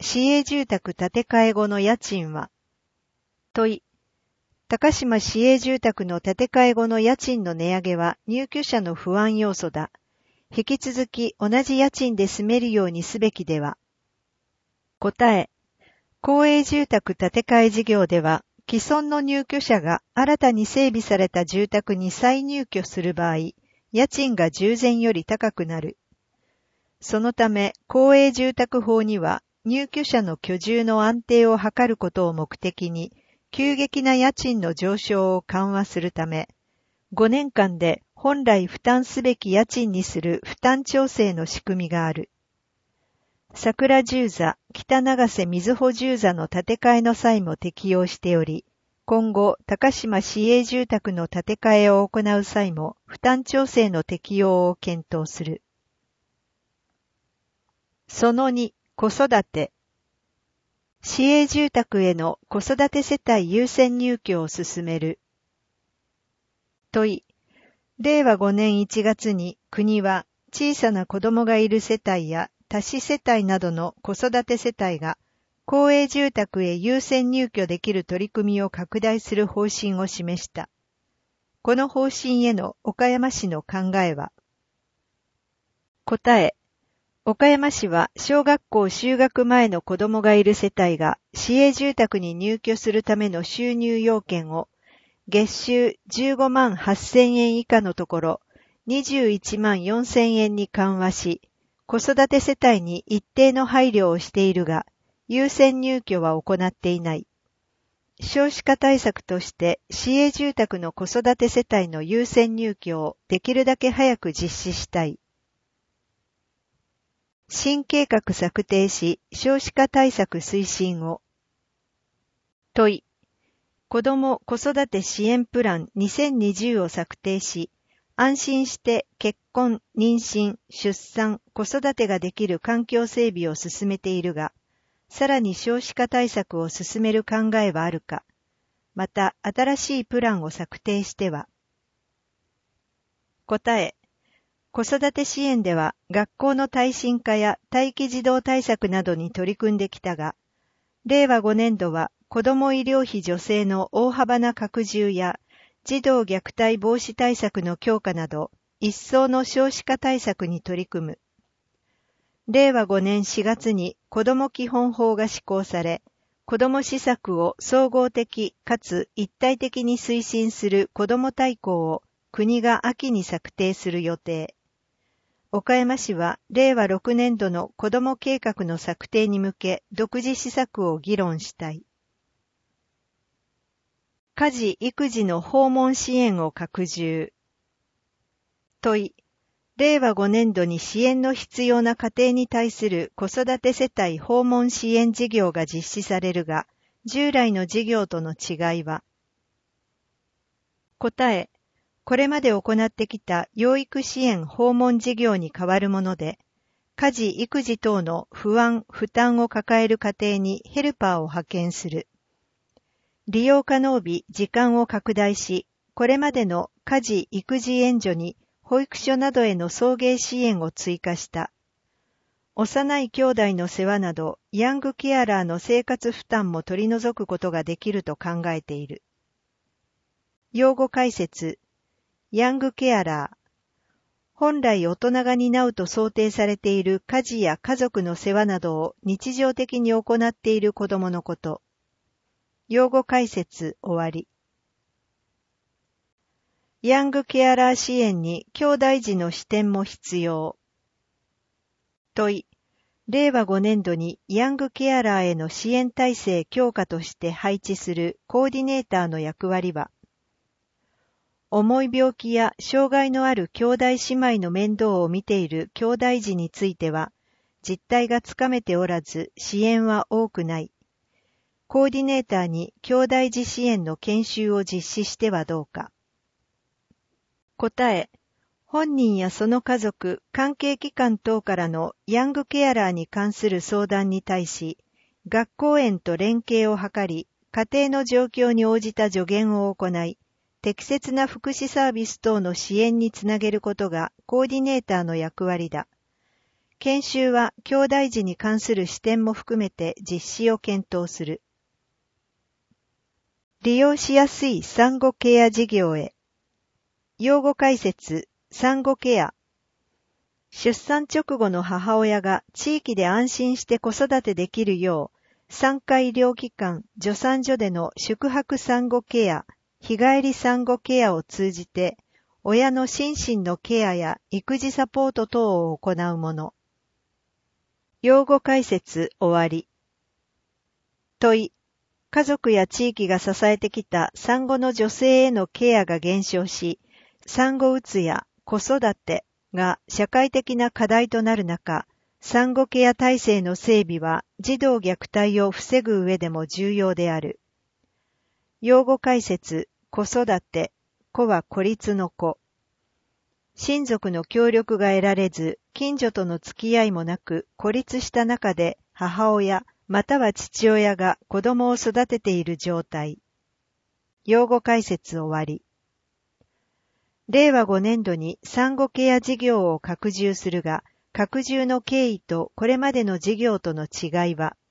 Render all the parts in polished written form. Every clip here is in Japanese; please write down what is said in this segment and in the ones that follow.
市営住宅建て替え後の家賃は？問い。高島市営住宅の建て替え後の家賃の値上げは入居者の不安要素だ。引き続き同じ家賃で住めるようにすべきでは？答え。公営住宅建て替え事業では、既存の入居者が新たに整備された住宅に再入居する場合、家賃が従前より高くなる。そのため、公営住宅法には、入居者の居住の安定を図ることを目的に、急激な家賃の上昇を緩和するため、5年間で本来負担すべき家賃にする負担調整の仕組みがある。桜十座、北長瀬瑞穂十座の建て替えの際も適用しており、今後、高島市営住宅の建て替えを行う際も負担調整の適用を検討する。その2、子育て。市営住宅への子育て世帯優先入居を進める。問い。令和5年1月に国は小さな子供がいる世帯や多子世帯などの子育て世帯が公営住宅へ優先入居できる取り組みを拡大する方針を示した。この方針への岡山市の考えは？答え。岡山市は小学校就学前の子供がいる世帯が市営住宅に入居するための収入要件を月収15万8000円以下のところ21万4000円に緩和し、子育て世帯に一定の配慮をしているが、優先入居は行っていない。少子化対策として市営住宅の子育て世帯の優先入居をできるだけ早く実施したい。新計画策定し、少子化対策推進を。問い。子ども・子育て支援プラン2020を策定し、安心して結婚、妊娠、出産、子育てができる環境整備を進めているが、さらに少子化対策を進める考えはあるか、また新しいプランを策定しては。答え。子育て支援では学校の耐震化や待機児童対策などに取り組んできたが、令和5年度は子ども医療費助成の大幅な拡充や児童虐待防止対策の強化など一層の少子化対策に取り組む。令和5年4月に子ども基本法が施行され、子ども施策を総合的かつ一体的に推進する子ども大綱を国が秋に策定する予定。岡山市は令和6年度の子ども計画の策定に向け独自施策を議論したい。家事・育児の訪問支援を拡充。問い。令和5年度に支援の必要な家庭に対する子育て世帯訪問支援事業が実施されるが、従来の事業との違いは？答え。これまで行ってきた養育支援訪問事業に代わるもので、家事・育児等の不安・負担を抱える家庭にヘルパーを派遣する。利用可能日・時間を拡大し、これまでの家事・育児援助に保育所などへの送迎支援を追加した。幼い兄弟の世話など、ヤングケアラーの生活負担も取り除くことができると考えている。用語解説。ヤングケアラー。本来大人が担うと想定されている家事や家族の世話などを日常的に行っている子供のこと。用語解説終わり。ヤングケアラー支援に兄弟児の視点も必要。問い。令和5年度にヤングケアラーへの支援体制強化として配置するコーディネーターの役割は？重い病気や障害のある兄弟姉妹の面倒を見ている兄弟児については、実態がつかめておらず支援は多くない。コーディネーターに兄弟児支援の研修を実施してはどうか。答え。本人やその家族、関係機関等からのヤングケアラーに関する相談に対し、学校園と連携を図り、家庭の状況に応じた助言を行い、適切な福祉サービス等の支援につなげることがコーディネーターの役割だ。 研修は兄弟児に関する視点も含めて実施を検討する。利用しやすい産後ケア事業へ。用語解説、産後ケア。出産直後の母親が地域で安心して子育てできるよう、産科医療機関、助産所での宿泊産後ケア、日帰り産後ケアを通じて、親の心身のケアや育児サポート等を行うもの。用語解説終わり。問い。家族や地域が支えてきた産後の女性へのケアが減少し、産後うつや子育てが社会的な課題となる中、産後ケア体制の整備は児童虐待を防ぐ上でも重要である。用語解説、子育て、子は孤立の子。親族の協力が得られず、近所との付き合いもなく孤立した中で母親、または父親が子供を育てている状態。用語解説終わり。令和5年度に産後ケア事業を拡充するが、拡充の経緯とこれまでの事業との違いは。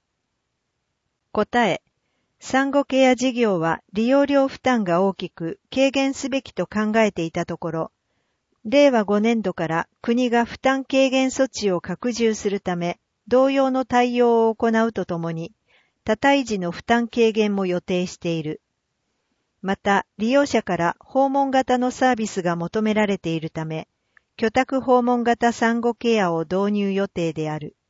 答え。産後ケア事業は利用料負担が大きく軽減すべきと考えていたところ、令和5年度から国が負担軽減措置を拡充するため、同様の対応を行うとともに、多胎児の負担軽減も予定している。また、利用者から訪問型のサービスが求められているため、居宅訪問型産後ケアを導入予定である。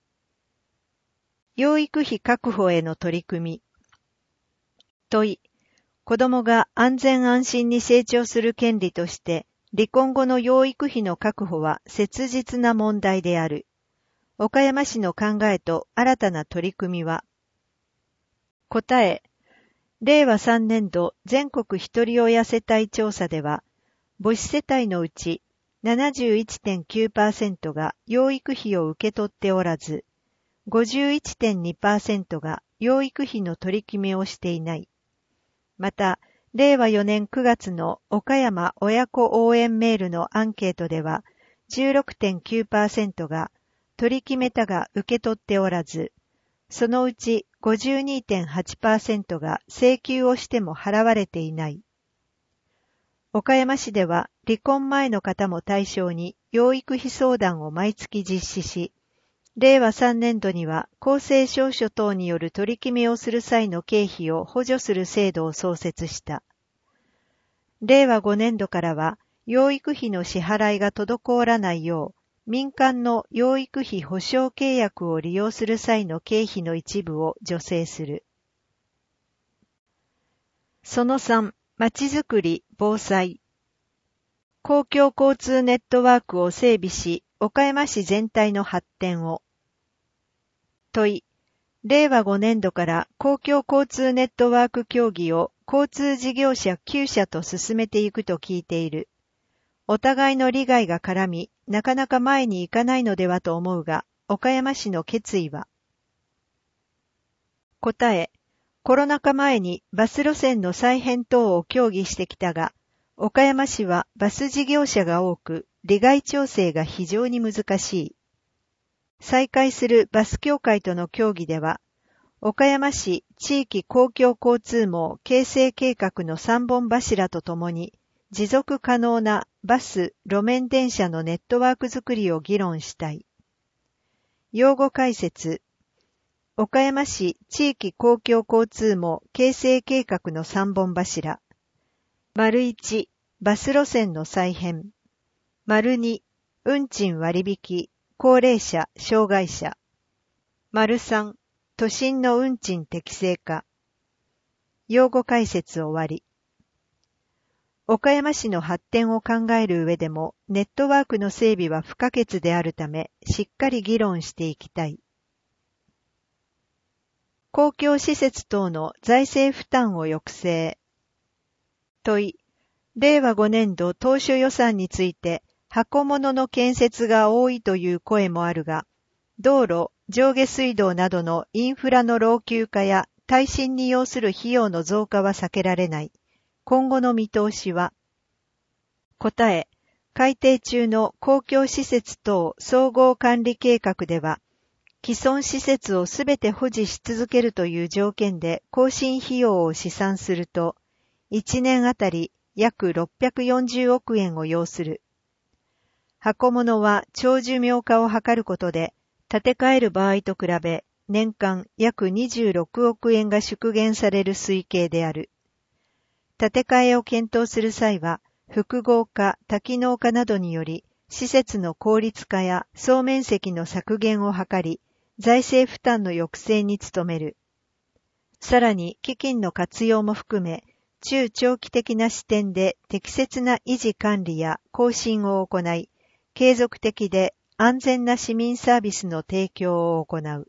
養育費確保への取り組み。問い。子供が安全安心に成長する権利として、離婚後の養育費の確保は切実な問題である。岡山市の考えと新たな取り組みは。答え。令和3年度全国ひとり親世帯調査では、母子世帯のうち 71.9% が養育費を受け取っておらず、51.2% が養育費の取り決めをしていない。また、令和4年9月の岡山親子応援メールのアンケートでは、16.9% が取り決めたが受け取っておらず、そのうち 52.8% が請求をしても払われていない。岡山市では離婚前の方も対象に養育費相談を毎月実施し、令和3年度には公正証書等による取り決めをする際の経費を補助する制度を創設した。令和5年度からは養育費の支払いが滞らないよう、民間の養育費保証契約を利用する際の経費の一部を助成する。その3、まちづくり、防災。公共交通ネットワークを整備し、岡山市全体の発展を。問い。令和5年度から公共交通ネットワーク協議を交通事業者9社と進めていくと聞いている。お互いの利害が絡み、なかなか前に行かないのではと思うが、岡山市の決意は。答え。コロナ禍前にバス路線の再編等を協議してきたが、岡山市はバス事業者が多く、利害調整が非常に難しい。再開するバス協会との協議では、岡山市地域公共交通網形成計画の3本柱とともに、持続可能なバス、路面電車のネットワークづくりを議論したい。用語解説。岡山市地域公共交通網形成計画の3本柱。1、バス路線の再編。2、運賃割引、高齢者、障害者。3、都心の運賃適正化。用語解説終わり。岡山市の発展を考える上でも、ネットワークの整備は不可欠であるため、しっかり議論していきたい。公共施設等の財政負担を抑制。問い。令和5年度当初予算について、箱物の建設が多いという声もあるが、道路、上下水道などのインフラの老朽化や耐震に要する費用の増加は避けられない。今後の見通しは。答え。 改定中の公共施設等総合管理計画では、既存施設をすべて保持し続けるという条件で更新費用を試算すると、1年あたり約640億円を要する。箱物は長寿命化を図ることで、建て替える場合と比べ、年間約26億円が縮減される推計である。建て替えを検討する際は、複合化、多機能化などにより、施設の効率化や総面積の削減を図り、財政負担の抑制に努める。さらに、基金の活用も含め、中長期的な視点で適切な維持管理や更新を行い、継続的で安全な市民サービスの提供を行う。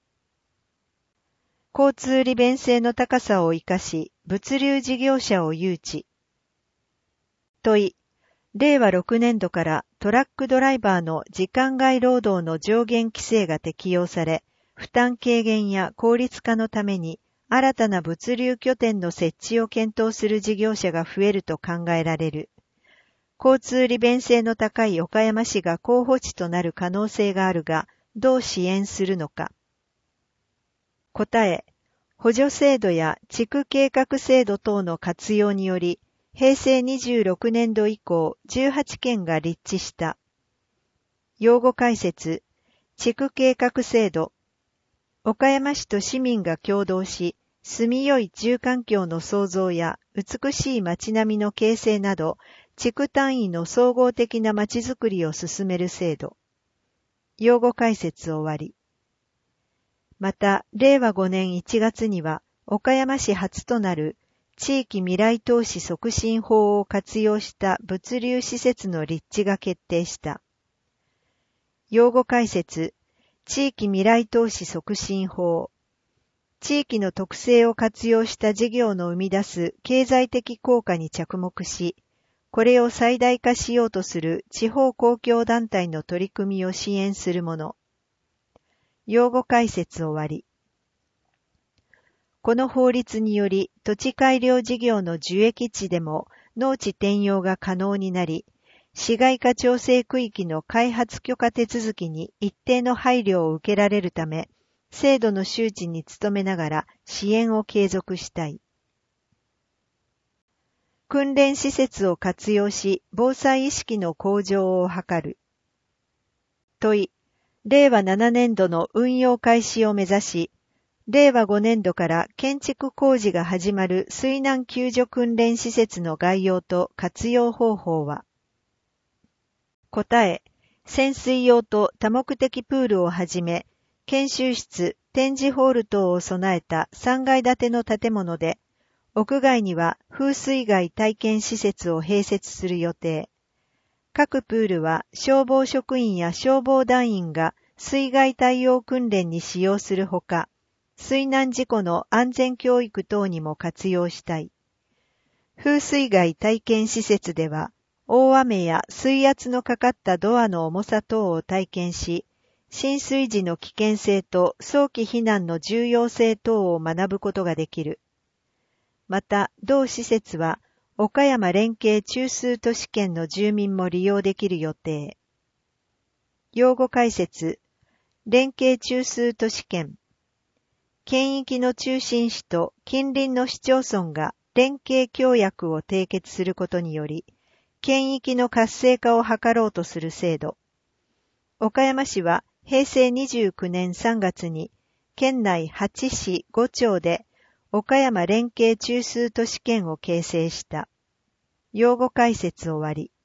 交通利便性の高さを生かし、物流事業者を誘致。問い、令和6年度からトラックドライバーの時間外労働の上限規制が適用され、負担軽減や効率化のために新たな物流拠点の設置を検討する事業者が増えると考えられる。交通利便性の高い岡山市が候補地となる可能性があるが、どう支援するのか。答え、補助制度や地区計画制度等の活用により、平成26年度以降18件が立地した。用語解説、地区計画制度。岡山市と市民が共同し、住みよい住環境の創造や美しい街並みの形成など、地区単位の総合的な街づくりを進める制度。用語解説終わり。また、令和5年1月には、岡山市初となる地域未来投資促進法を活用した物流施設の立地が決定した。用語解説、地域未来投資促進法。地域の特性を活用した事業の生み出す経済的効果に着目し、これを最大化しようとする地方公共団体の取り組みを支援するもの。用語解説終わり。この法律により土地改良事業の受益地でも農地転用が可能になり、市街化調整区域の開発許可手続きに一定の配慮を受けられるため、制度の周知に努めながら支援を継続したい。訓練施設を活用し、防災意識の向上を図る。問い、令和7年度の運用開始を目指し、令和5年度から建築工事が始まる水難救助訓練施設の概要と活用方法は。答え、潜水用と多目的プールをはじめ、研修室、展示ホール等を備えた3階建ての建物で、屋外には風水害体験施設を併設する予定。各プールは消防職員や消防団員が水害対応訓練に使用するほか、水難事故の安全教育等にも活用したい。風水害体験施設では、大雨や水圧のかかったドアの重さ等を体験し、浸水時の危険性と早期避難の重要性等を学ぶことができる。また、同施設は、岡山連携中枢都市圏の住民も利用できる予定。用語解説、連携中枢都市圏。県域の中心市と近隣の市町村が連携協約を締結することにより、県域の活性化を図ろうとする制度。岡山市は平成29年3月に、県内8市5町で岡山連携中枢都市圏を形成した。用語解説終わり。